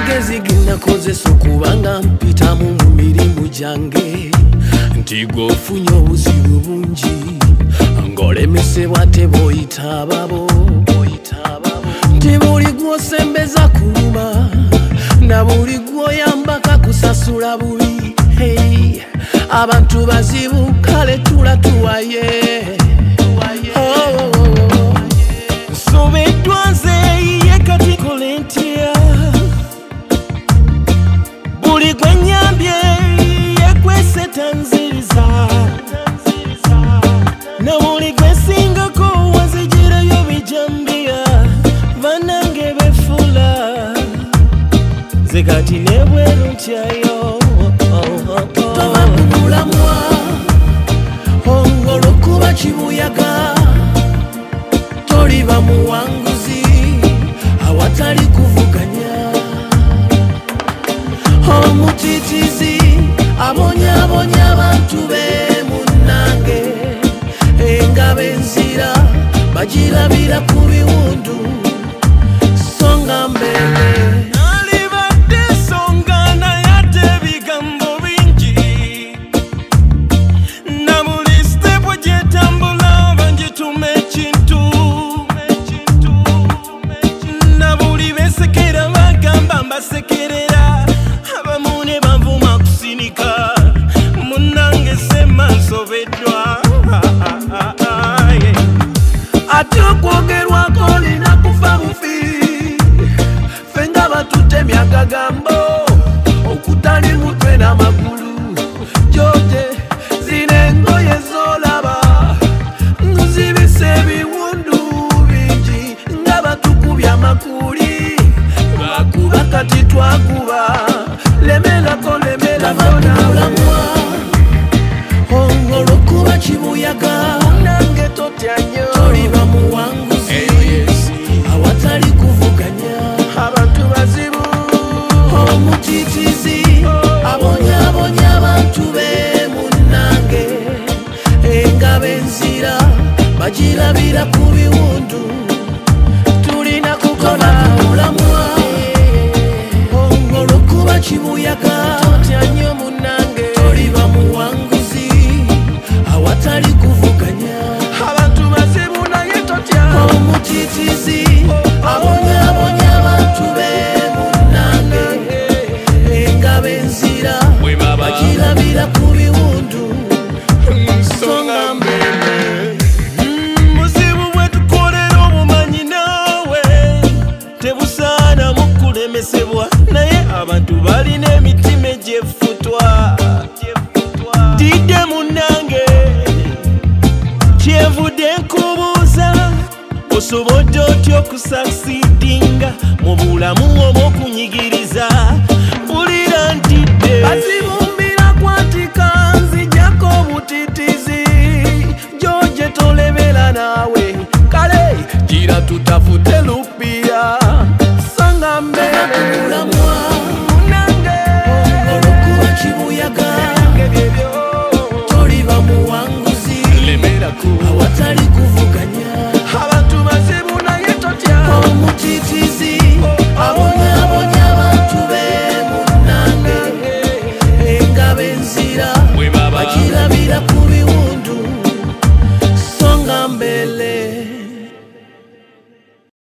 amagezi genakozesa okubanga mpita mu mirimu gyange nti gwe ofunye obuzibu bungi ng'olemesebwa teboyita ababo nti buli gw'osembeza kuluma na buli gw'oyambaka kusasula bubi. Hey, abantu bazibu kale tula tuwaye nsobeddwa nze ye kati kole ntya buli gwe nnyambye yekwese tanziriza na buli gwe singako wanzijirayo bijambia banange befula nze kati nebweru ntyayo tobakulamwa olwokuba kibuyaga toliba muwanguzi awatali kuvuganya omutitizi abonyabonya abantu be munnange engabo enzira bagirabira ku biwundu songa mbere basekerera abamune banvuma kusinika munange sema nsobeddwa ate okwogerwako olina kufa bufi fenga batutemya akagambo okutali mutwe n'amagulu joje zine engoye zolaba nzibise ebiwundu bingi nga batukubya amakuli kati twakuba lemelako lemelako olwokuba kibuyaga nange totya nnyo toliba muwanguzi awatali kuvuganya abantu bazibu omutitizi abonyabonya abantu be munnange engabo enzira bagirabira ku biwundu tulina kukola mulamwa kibuyaga totya nnyo munnange toliba muwanguzi awatali kuvuganya abantu bazibu naye totya omutitizi abonyabonya abantu be munnange engabo enzira bagirabira ku biwundu nsonga mbere muzibu bwe tukolera obumanyi naawe tebusaana mukulemesebwa naye abantu balina emitima egyeffutwa didde munnange kyenvudde nkubuuza osobodde otya okusasidinga mu bulamu obw'okunyigiriza